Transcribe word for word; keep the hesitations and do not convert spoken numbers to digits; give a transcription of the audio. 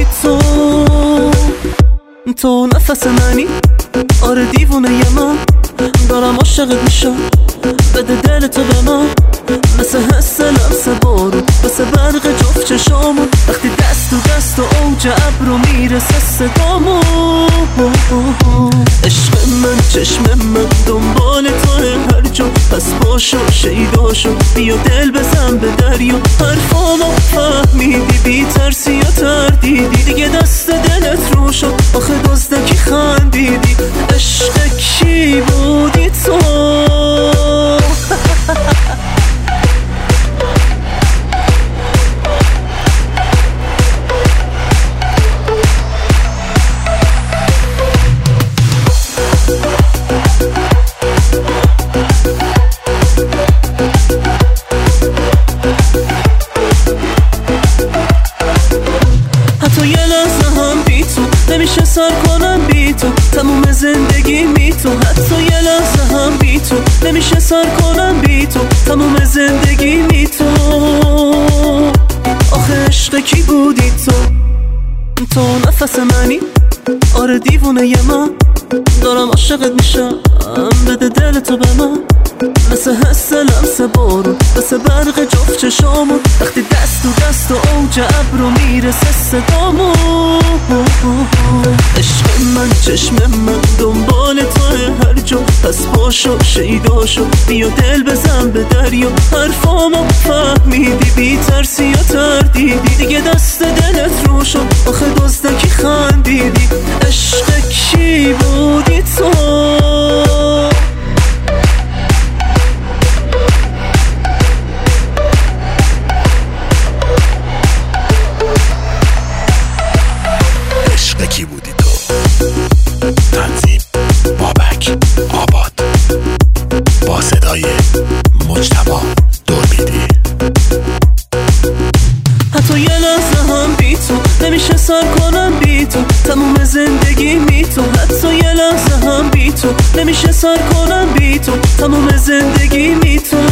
تو، تو نفس منی، آره دیوونه ی من، دارم عاشقت میشم، بده دل تو به من، مثل حس لمس بارون، مثل برق جفت چشامون، وقتی دست و دست و اوج ابرو میرسه صدامون. عشق من، چشم من، دنبال توه هر جا، پس باشو شیدا شو، بیا دل بزن به دریا، حرفامو فهمیدی بی ترسی یا تردیدی، دیگه دست دلت رو شد، آخه دزدکی خندیدی، عشق کی بودی تو؟ حتی یه لحظه هم بی تو نمیشه سر کنم بی تو، تموم زندگی می تو، حتی یه لحظه هم بی تو نمیشه سر کنم بی تو، تموم زندگی می تو. آخه عشق کی بودی تو؟ تو نفس منی، آره دیوونه ی من، دارم عاشقت میشم، بده دل تو به من، مثل حس لمس بارون، مثل برق جفت چشامون، وقتی دست و دست و اوج ابرو میرسه صدامون. عشق من، چشم من، دنبال توه هر جا، پس باشو شیدا شو، بیا دل بزن به دریا، حرفامو فهمیدی بی ترسی یا تردیدی، دیگه دست دلت رو شد، آخه دزدکی خندیدی، عشق کی بودی تو؟ کی بودی تو؟ تنظیم بابک آباد، با صدای مجتبی دوربیدی. حتی یه لحظه هم بی تو نمیشه سر کنم بی تو، تموم زندگی می تو، حتی یه لحظه هم بی تو نمیشه سر کنم بی تو، تموم زندگی می تو.